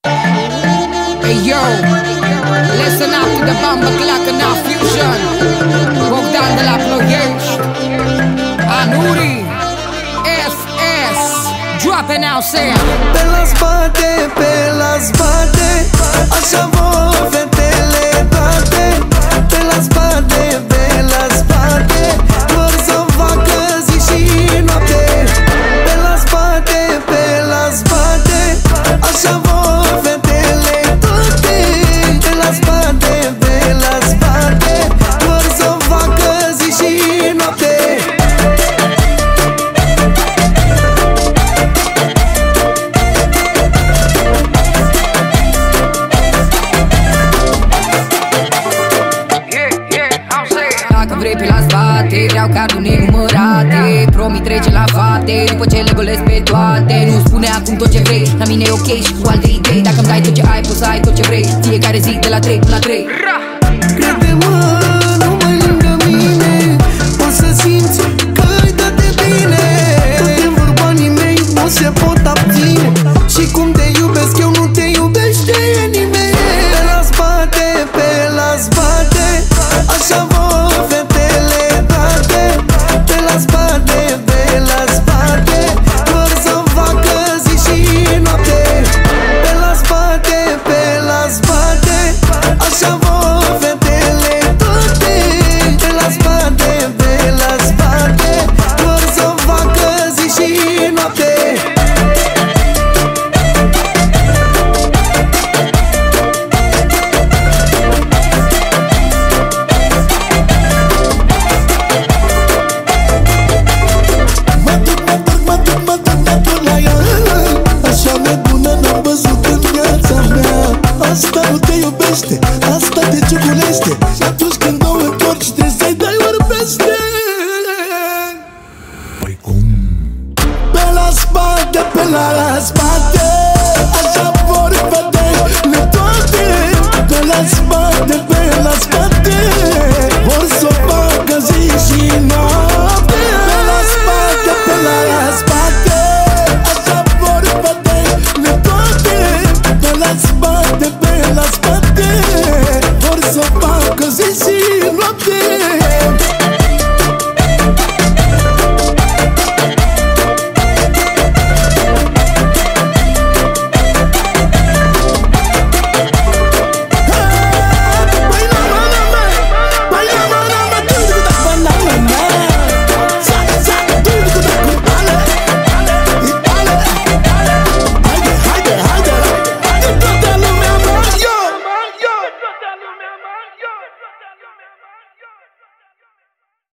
Hey yo, listen up to the Bamba Clacana Fusion. Bogdan de la Ploiești, Anuri, FS. Drop it now, Sam. Pe la spate, așa vor fetele toate. Pe la spate, vor să facă zi și noapte. Pe la spate, așa vor fetele toate. Pe la spate, vor să facă zi și noapte. Dacă vrei pe la spate, vreau carduri nenumărate. Promit trece la fate, după ce le golesc pe toate. Nu spune acum tot ce vrei, la mine e ok și cu alte idei. Dacă-mi dai tot ce ai, poți să ai tot ce vrei. Fiecare zi de la 3 până la 3. Crede-mă, numai lângă mine poți să simți că ai dat de bine. Toate vorbanii mei nu se pot abține. Și cum te iubesc eu, nu te iubește nimeni. Pe la spate, așa vor fetele toate. Pe la spate, vor să facă zi și noapte. Pe la spate, așa vor fetele toate. Pe la spate, vor să facă zi și noapte. Asta nu te iubește, asta te ciugulește. Și atunci când o întorci trebuie să-i dai ori peste. Păi cum? Pe la spate, așa vor fetele toate. Pe la spate, vor să facă zi și noapte. Pe la spate, așa vor fetele toate. Pe la spate,